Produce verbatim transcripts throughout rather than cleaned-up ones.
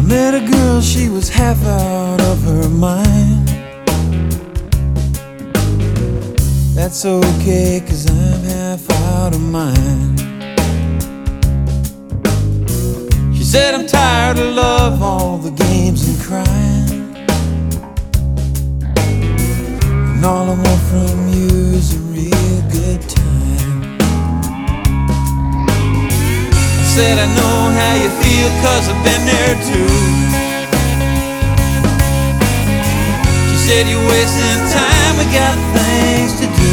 Met a girl, she was half out of her mind. That's okay, 'cause I'm half out of mine. She said, I'm tired of love, all the games and crying, and all I want from you is a real good time. I said, I know how you feel, 'cause I've been there too. She said, you're wasting time, we got things to do.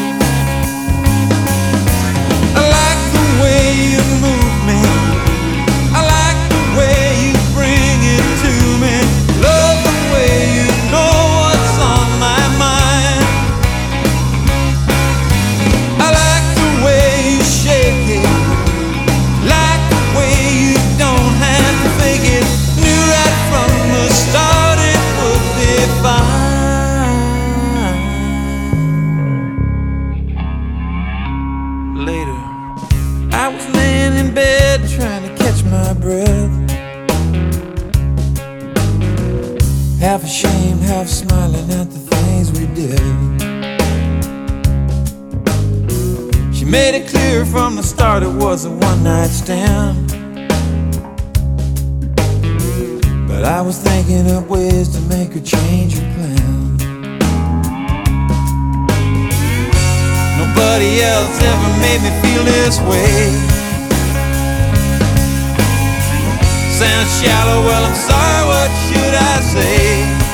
I like the way you move me, I like the way you bring it to me, love the way you know what's on my mind. I like the way you shake it, like the way you don't have to fake it. Knew right from the start it would be fine. Later, I was laying in bed trying to catch my breath, half ashamed, half smiling at the things we did. She made it clear from the start it was a one-night stand, but I was thinking up ways to make her change her plan. Nobody else ever made me feel this way. Sounds shallow, well I'm sorry, what should I say?